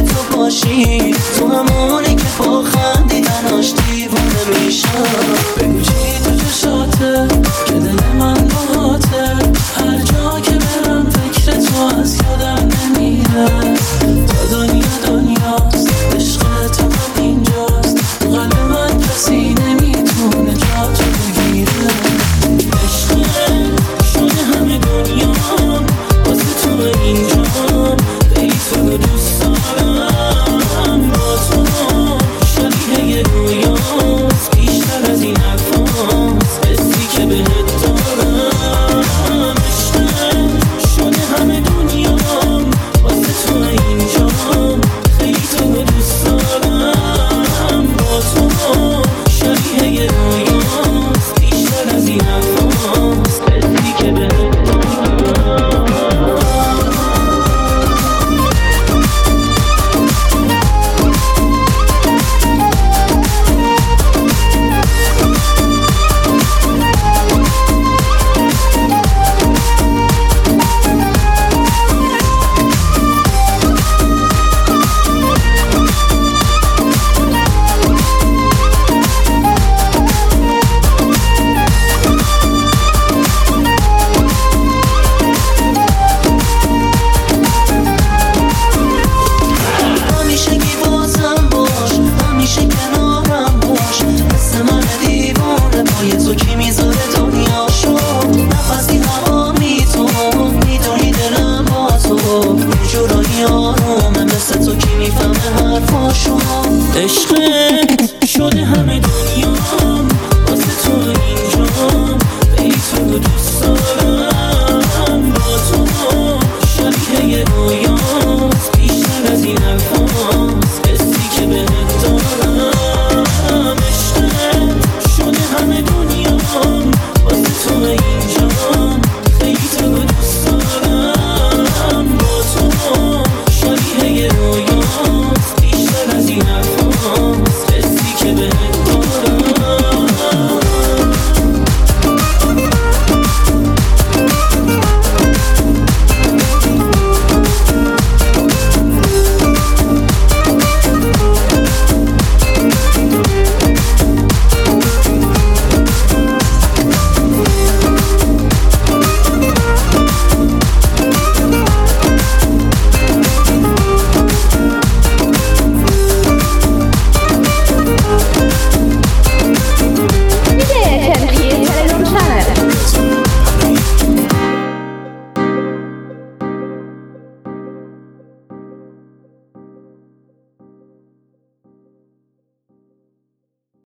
تو باشی، تو همونی که با خندیدناش دیوونه میشم. بگو چی تو چشاته که دل من باهاته، هر جا که برم فکر تو از یادم نمیره. تا دنیاست عشق تو هم اینجاست، تو قلب من کسی نمیتونه جا تو بگیره. عشقت شده همه دنیام، واسه تو اینجام، ای تو رو دوست دارم. با تو شبیه یه رویاست، بیشتر از این حرفاست، حسی که بهت دارم. عشقت شده همه دنیام، واسه تو اینجام، خیلی تو رو دوست دارم. با تو شبیه یه رویاست، بیشتر از این حرفاست، حسی که بهت دارم. عشقت شده همه دنیام، واسه تو اینجام، ای تو رو دوست دارم.